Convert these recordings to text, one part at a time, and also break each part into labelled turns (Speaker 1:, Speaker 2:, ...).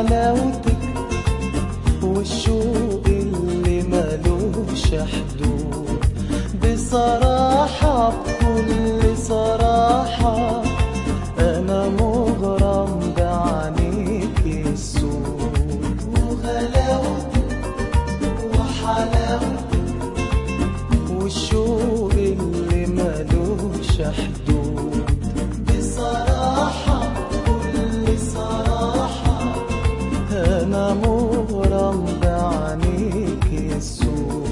Speaker 1: وحلاوتك والشوق اللي ملوش حدود. بصراحة بكل صراحة أنا مغرم بعينيك السود، وغلاوتك وحلاوتك والشوق اللي ملوش حدود. بصراحة بكل صراحة أنا مغرم بعينيك السود.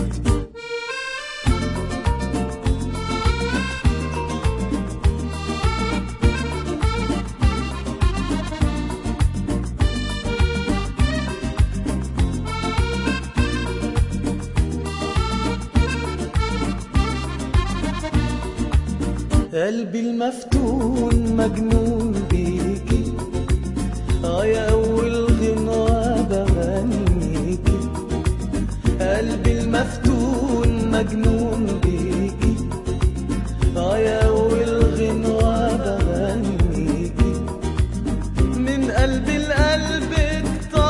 Speaker 1: قلبي المفتون مجنون بيكي، يا أول غنوة بغنيكي. قلبي المفتون مجنون بيكي، يا أول غنوة بغنيكي. من قلبي لقلبك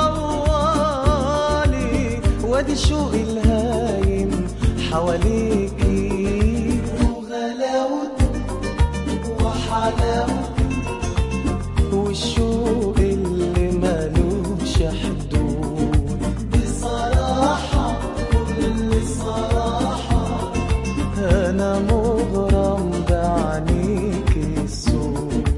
Speaker 1: طوالي، وادي شوقي الهايم حواليكي. وغلاوتك وحلاوتك والشوق اللي ملوش حدود. بصراحة كل صراحة أنا مغرم بعينيك السود.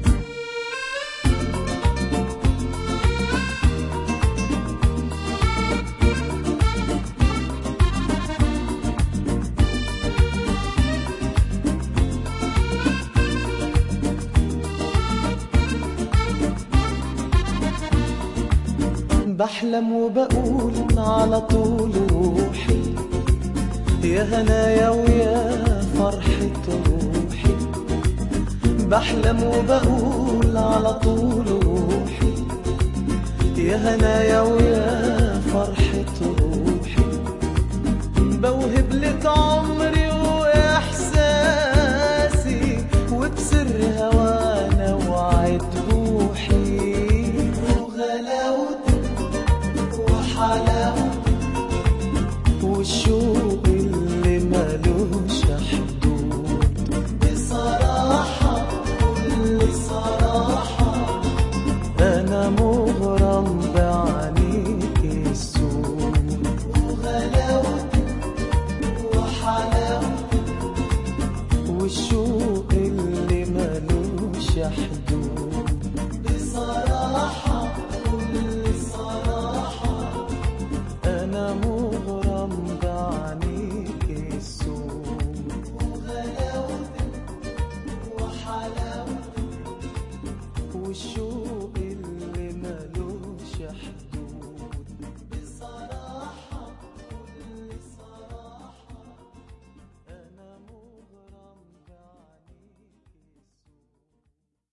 Speaker 1: بحلم وبقول على طول روحي، يا هنايا ويا فرحة روحي. بحلم وبقول على طول روحي، يا هنايا ويا فرحة روحي. بوهب لك عمري